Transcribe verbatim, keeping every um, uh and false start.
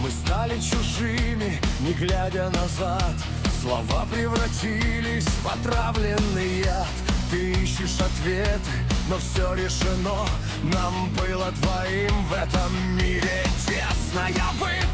Мы стали чужими, не глядя назад. Слова превратились в отравленный яд. Ты ищешь ответы, но все решено. Нам было двоим в этом мире тесно. Я бы